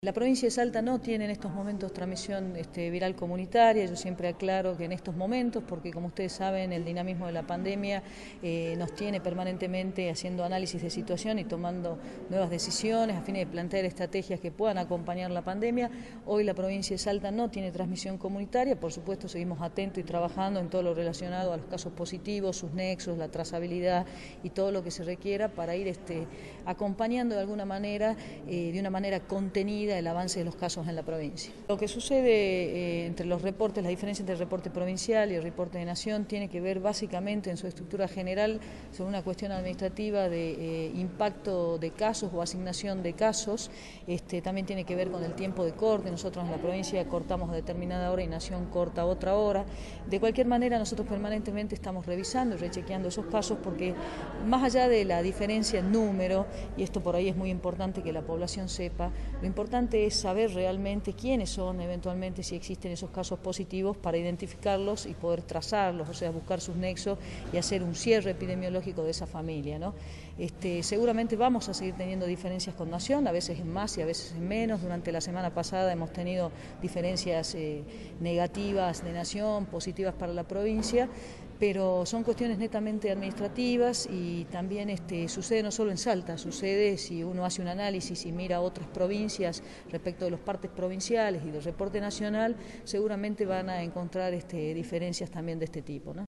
La provincia de Salta no tiene en estos momentos transmisión viral comunitaria. Yo siempre aclaro que en estos momentos, porque como ustedes saben, el dinamismo de la pandemia nos tiene permanentemente haciendo análisis de situación y tomando nuevas decisiones a fin de plantear estrategias que puedan acompañar la pandemia. Hoy la provincia de Salta no tiene transmisión comunitaria. Por supuesto, seguimos atentos y trabajando en todo lo relacionado a los casos positivos, sus nexos, la trazabilidad y todo lo que se requiera para ir acompañando de alguna manera, de una manera contenida, el avance de los casos en la provincia. Lo que sucede entre los reportes, la diferencia entre el reporte provincial y el reporte de Nación tiene que ver básicamente en su estructura general sobre una cuestión administrativa de impacto de casos o asignación de casos. También tiene que ver con el tiempo de corte. Nosotros en la provincia cortamos a determinada hora y Nación corta a otra hora. De cualquier manera, nosotros permanentemente estamos revisando y rechequeando esos casos porque más allá de la diferencia en número, y esto por ahí es muy importante que la población sepa, lo importante es saber realmente quiénes son, eventualmente si existen esos casos positivos, para identificarlos y poder trazarlos, o sea, buscar sus nexos y hacer un cierre epidemiológico de esa familia, ¿no? Seguramente vamos a seguir teniendo diferencias con Nación, a veces en más y a veces en menos. Durante la semana pasada hemos tenido diferencias negativas de Nación, positivas para la provincia, pero son cuestiones netamente administrativas y también sucede no solo en Salta, sucede si uno hace un análisis y mira otras provincias respecto de los partes provinciales y del reporte nacional, seguramente van a encontrar diferencias también de este tipo, ¿no?